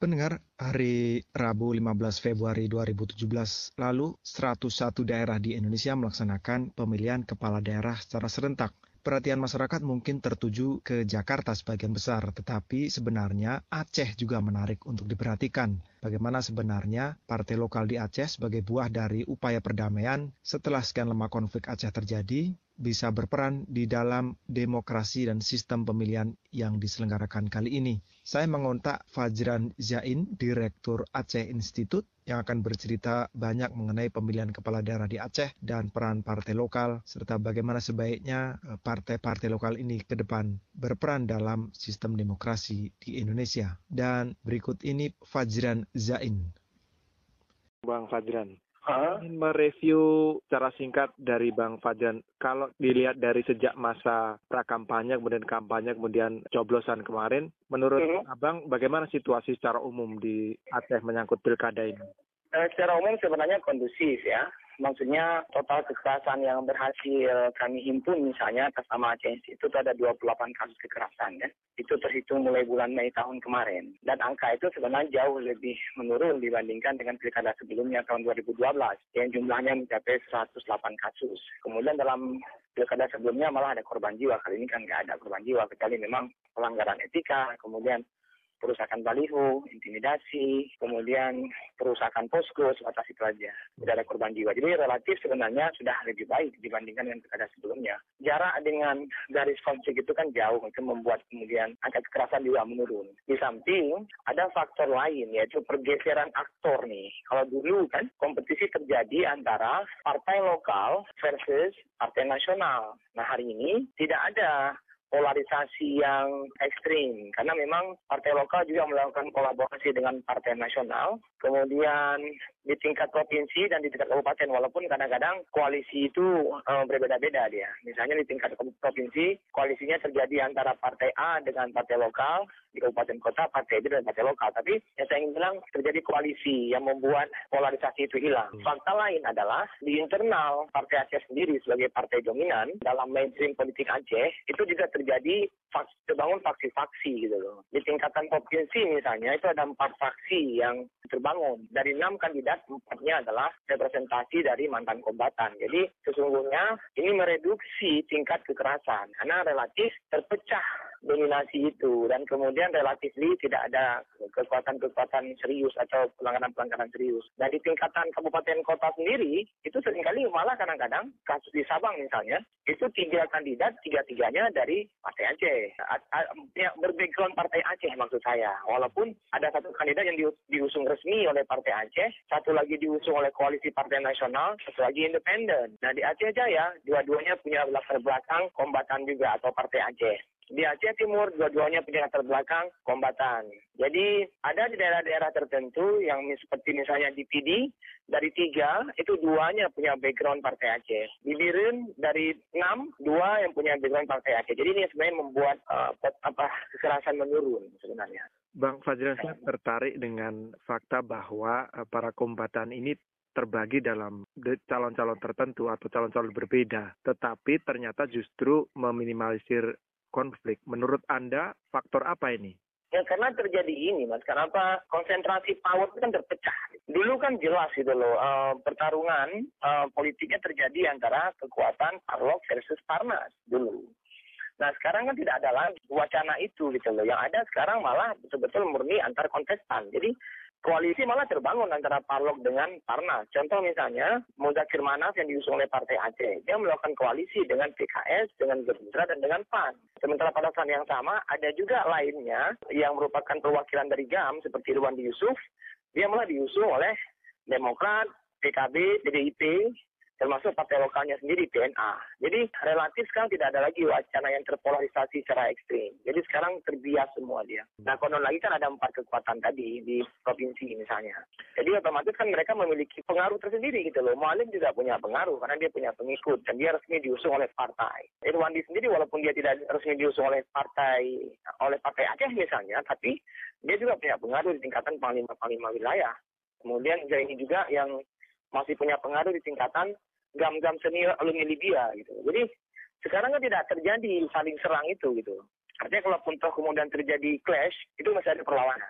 pendengar, hari Rabu 15 Februari 2017 lalu, 101 daerah di Indonesia melaksanakan pemilihan kepala daerah secara serentak. Perhatian masyarakat mungkin tertuju ke Jakarta sebagian besar, tetapi sebenarnya Aceh juga menarik untuk diperhatikan. Bagaimana sebenarnya partai lokal di Aceh sebagai buah dari upaya perdamaian setelah sekian lama konflik Aceh terjadi, bisa berperan di dalam demokrasi dan sistem pemilihan yang diselenggarakan kali ini. Saya mengontak Fajran Zain, Direktur Aceh Institute, yang akan bercerita banyak mengenai pemilihan kepala daerah di Aceh dan peran partai lokal, serta bagaimana sebaiknya partai-partai lokal ini ke depan berperan dalam sistem demokrasi di Indonesia. Dan berikut ini Fajran Zain. Bang Fajran, ingin mereview secara singkat dari Bang Fajran. Kalau dilihat dari sejak masa pra-kampanye, kemudian kampanye, kemudian coblosan kemarin, menurut Abang bagaimana situasi secara umum di Aceh menyangkut pilkada ini? Secara umum sebenarnya kondusif ya. Maksudnya total kekerasan yang berhasil kami himpun misalnya atas nama Aceh itu ada 28 kasus kekerasan ya. Itu terhitung mulai bulan Mei tahun kemarin. Dan angka itu sebenarnya jauh lebih menurun dibandingkan dengan pilkada sebelumnya tahun 2012 yang jumlahnya mencapai 108 kasus. Kemudian dalam pilkada sebelumnya malah ada korban jiwa. Kali ini kan nggak ada korban jiwa, kecuali memang pelanggaran etika, kemudian perusakan baliho, intimidasi, kemudian perusakan posko, sebatas itu aja. Tidak ada korban jiwa. Jadi relatif sebenarnya sudah lebih baik dibandingkan dengan pilkada sebelumnya. Jarak dengan garis konflik itu kan jauh, itu membuat kemudian angka kekerasan juga menurun. Di samping ada faktor lain, yaitu pergeseran aktor nih. Kalau dulu kan kompetisi terjadi antara partai lokal versus partai nasional. Nah hari ini tidak ada polarisasi yang ekstrim karena memang partai lokal juga melakukan kolaborasi dengan partai nasional, kemudian di tingkat provinsi dan di tingkat kabupaten, walaupun kadang-kadang koalisi itu berbeda-beda dia. Misalnya di tingkat provinsi koalisinya terjadi antara partai A dengan partai lokal, di kabupaten kota partai B dan partai lokal, tapi yang saya ingin bilang terjadi koalisi yang membuat polarisasi itu hilang. Fakta lain adalah di internal partai Aceh sendiri sebagai partai dominan dalam mainstream politik Aceh itu juga terjadi terbangun faksi-faksi gitu loh. Di tingkatan provinsi misalnya itu ada 4 faksi yang terbangun. Dari 6 kandidat, 4-nya adalah representasi dari mantan kombatan. Jadi sesungguhnya ini mereduksi tingkat kekerasan karena relatif terpecah dominasi itu dan kemudian relatif tidak ada kekuatan-kekuatan serius atau pelanggaran-pelanggaran serius. Dan di tingkatan kabupaten kota sendiri itu seringkali malah kadang-kadang kasus di Sabang misalnya itu 3 kandidat, 3-3-nya dari partai Aceh. Berbackground partai Aceh maksud saya. Walaupun ada 1 kandidat yang diusung resmi oleh partai Aceh, 1 lagi diusung oleh koalisi partai nasional, 1 lagi independen. Nah di Aceh Jaya, dua-duanya punya latar belakang kombatan juga atau partai Aceh. Di Aceh Timur, dua-duanya punya latar belakang kombatan. Jadi ada di daerah-daerah tertentu yang seperti misalnya di PD, dari 3, itu 2-nya punya background partai Aceh. Di Biren, dari 6, 2 yang punya background partai Aceh. Jadi ini sebenarnya membuat kekerasan menurun sebenarnya. Bang Fajran, saya tertarik dengan fakta bahwa para kombatan ini terbagi dalam calon-calon tertentu atau calon-calon berbeda. Tetapi ternyata justru meminimalisir konflik. Menurut Anda, faktor apa ini? Ya karena terjadi ini Mas, kenapa konsentrasi power itu kan terpecah. Dulu kan jelas gitu loh, pertarungan politiknya terjadi antara kekuatan Parlok versus Parnas dulu. Nah sekarang kan tidak ada lagi wacana itu gitu loh. Yang ada sekarang malah betul-betul murni antar kontestan. Jadi koalisi malah terbangun antara Parlok dengan Parnas. Contoh misalnya Muzakir Manaf yang diusung oleh Partai Aceh. Dia melakukan koalisi dengan PKS, dengan Gerindra, dan dengan PAN. Sementara pada saat yang sama ada juga lainnya yang merupakan perwakilan dari GAM seperti Irwandi Yusuf. Dia malah diusung oleh Demokrat, PKB, PDIP, termasuk partai lokalnya sendiri, PNA. Jadi relatif sekarang tidak ada lagi wacana yang terpolarisasi secara ekstrim. Jadi sekarang terbias semua dia. Nah konon lagi kan ada 4 kekuatan tadi di provinsi misalnya. Jadi otomatis kan mereka memiliki pengaruh tersendiri gitu loh. Mualim juga punya pengaruh karena dia punya pengikut dan dia resmi diusung oleh partai. Irwandi sendiri walaupun dia tidak resmi diusung oleh partai Aceh misalnya, tapi dia juga punya pengaruh di tingkatan panglima wilayah. Kemudian Zaini juga yang masih punya pengaruh di tingkatan gam-gam senior alumni Libya gitu. Jadi sekarang kan tidak terjadi saling serang itu gitu. Artinya kalaupun toh kemudian terjadi clash, itu masih ada perlawanan.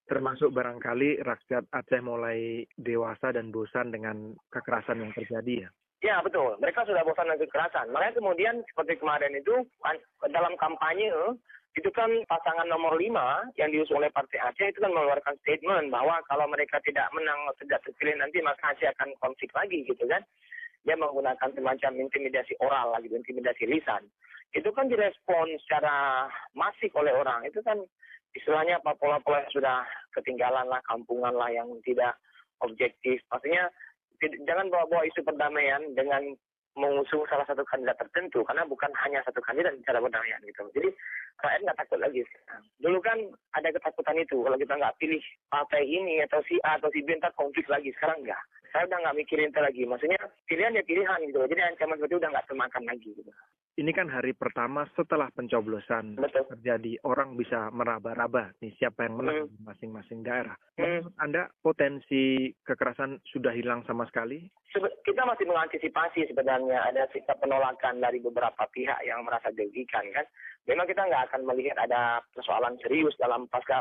Termasuk barangkali rakyat Aceh mulai dewasa dan bosan dengan kekerasan yang terjadi ya? Ya, betul. Mereka sudah bosan dengan kekerasan. Makanya kemudian seperti kemarin itu, dalam kampanye, itu kan pasangan nomor 5 yang diusung oleh Partai Aceh itu kan mengeluarkan statement bahwa kalau mereka tidak menang, tidak terpilih nanti, maka Aceh akan konflik lagi gitu kan. Dia menggunakan semacam intimidasi oral lagi, intimidasi lisan. Itu kan direspon secara masif oleh orang. Itu kan istilahnya pola-pola yang sudah ketinggalan lah, kampungan lah yang tidak objektif. Maksudnya jangan bawa-bawa isu perdamaian dengan mengusung salah satu kandidat tertentu, karena bukan hanya satu kandidat bicara perdamaian gitu. Jadi rakyat nggak takut lagi. Dulu kan ada ketakutan itu, kalau kita nggak pilih partai ini atau si A atau si B, ntar konflik lagi. Sekarang nggak. Saya udah nggak mikirin itu lagi. Maksudnya pilihan ya pilihan gitu. Jadi ancaman seperti itu udah nggak termakan lagi gitu. Ini kan hari pertama setelah pencoblosan. Betul. Terjadi, orang bisa meraba-raba nih siapa yang menang di masing-masing daerah. Menurut Anda potensi kekerasan sudah hilang sama sekali? Kita masih mengantisipasi sebenarnya ada sikap penolakan dari beberapa pihak yang merasa dirugikan kan. Memang kita nggak akan melihat ada persoalan serius dalam pasca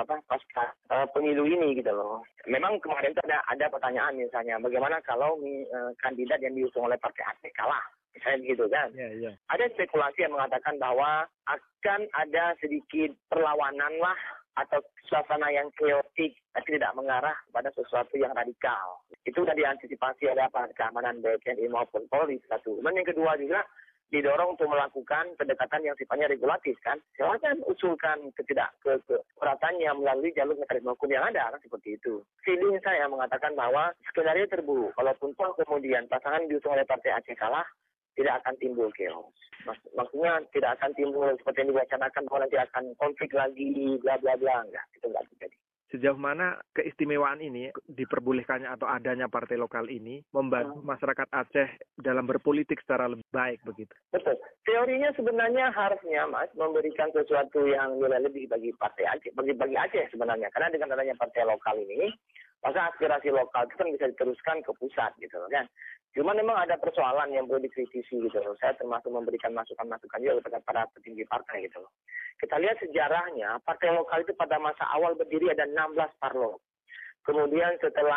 pemilu ini gitu loh. Memang kemarin itu ada pertanyaan misalnya, bagaimana kalau kandidat yang diusung oleh Partai Aceh kalah? Misalnya begitu kan. Yeah. Ada spekulasi yang mengatakan bahwa akan ada sedikit perlawanan lah atau suasana yang keotik, tapi tidak mengarah pada sesuatu yang radikal. Itu sudah diantisipasi oleh aparat keamanan baik TNI maupun Polri satu. Dan yang kedua juga didorong untuk melakukan pendekatan yang sifatnya regulatif kan. Silahkan usulkan kekerasannya melalui jalur mekanisme hukum yang ada kan, seperti itu. Feeling saya mengatakan bahwa skenario terburuk, kalaupun kemudian pasangan diusung oleh Partai Aceh kalah, tidak akan timbul chaos. Maksudnya tidak akan timbul seperti yang diwacanakan bahwa nanti akan konflik lagi, bla bla bla. Enggak, itu enggak terjadi. Sejauh mana keistimewaan ini, diperbolehkannya atau adanya partai lokal ini, membantu masyarakat Aceh dalam berpolitik secara lebih baik begitu? Betul. Teorinya sebenarnya harusnya, Mas, memberikan sesuatu yang nilai lebih bagi Partai Aceh, bagi Aceh sebenarnya. Karena dengan adanya partai lokal ini, maka aspirasi lokal itu kan bisa diteruskan ke pusat gitu kan. Cuma memang ada persoalan yang perlu dikritisi gitu loh. Saya termasuk memberikan masukan-masukan juga kepada para petinggi partai gitu loh. Kita lihat sejarahnya, partai lokal itu pada masa awal berdiri ada 16 parlok. Kemudian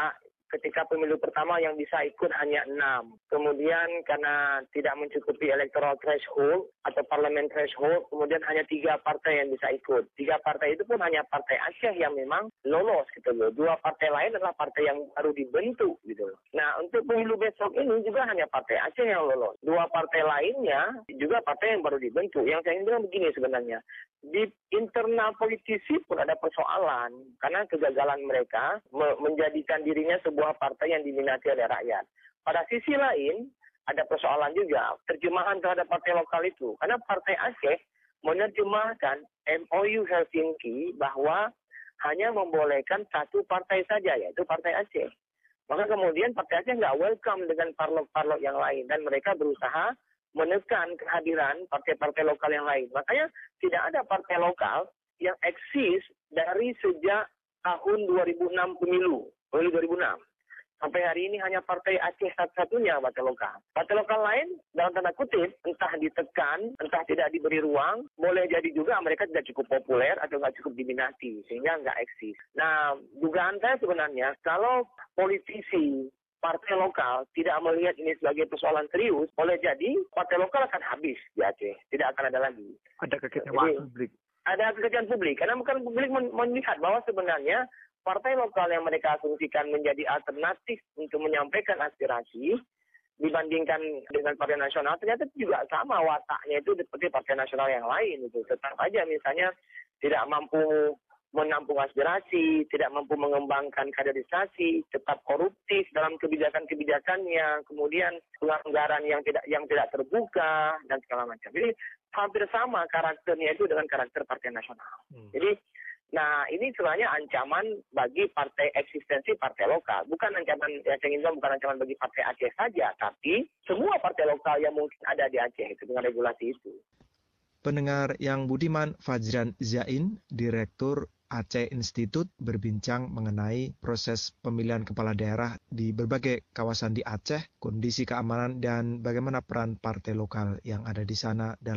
ketika pemilu pertama yang bisa ikut hanya 6. Kemudian karena tidak mencukupi electoral threshold atau parliament threshold, kemudian hanya 3 partai yang bisa ikut. 3 partai itu pun hanya Partai Aceh yang memang lolos gitu loh. 2 partai lain adalah partai yang baru dibentuk gitu loh. Nah, untuk pemilu besok ini juga hanya Partai Aceh yang lolos. 2 partai lainnya juga partai yang baru dibentuk. Yang saya ingin bilang begini sebenarnya. Di internal politisi pun ada persoalan karena kegagalan mereka menjadikan dirinya sebuah partai yang diminati oleh rakyat. Pada sisi lain ada persoalan juga terjemahan terhadap partai lokal itu karena Partai Aceh menerjemahkan MOU Helsinki bahwa hanya membolehkan 1 partai saja, yaitu Partai Aceh. Maka kemudian Partai Aceh nggak welcome dengan parlok-parlok yang lain dan mereka berusaha menekan kehadiran partai-partai lokal yang lain. Makanya tidak ada partai lokal yang eksis dari sejak tahun 2006 pemilu 2006. Sampai hari ini hanya Partai Aceh satu-satunya partai lokal. Partai lokal lain, dalam tanda kutip, entah ditekan, entah tidak diberi ruang, boleh jadi juga mereka tidak cukup populer atau nggak cukup diminati, sehingga nggak eksis. Nah, dugaan saya sebenarnya, kalau politisi partai lokal tidak melihat ini sebagai persoalan serius, boleh jadi partai lokal akan habis di Aceh. Tidak akan ada lagi. Ada kekecewaan publik. Ada kekecewaan publik. Karena bukan publik melihat bahwa sebenarnya partai lokal yang mereka asumsikan menjadi alternatif untuk menyampaikan aspirasi dibandingkan dengan partai nasional, ternyata juga sama wataknya itu seperti partai nasional yang lain. Itu tetap aja misalnya tidak mampu menampung aspirasi, tidak mampu mengembangkan kaderisasi, tetap koruptif dalam kebijakan-kebijakannya, kemudian pelanggaran yang tidak terbuka dan segala macam. Jadi hampir sama karakternya itu dengan karakter partai nasional. Jadi, nah ini sebenarnya ancaman bagi eksistensi partai lokal. Bukan ancaman, yang saya ingin bilang bukan ancaman bagi Partai Aceh saja, tapi semua partai lokal yang mungkin ada di Aceh itu dengan regulasi itu. Pendengar yang budiman, Fajran Zain, Direktur Aceh Institute, berbincang mengenai proses pemilihan kepala daerah di berbagai kawasan di Aceh, kondisi keamanan, dan bagaimana peran partai lokal yang ada di sana dalam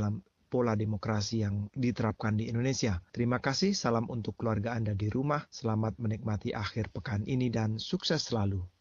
pola demokrasi yang diterapkan di Indonesia. Terima kasih, salam untuk keluarga Anda di rumah, selamat menikmati akhir pekan ini dan sukses selalu.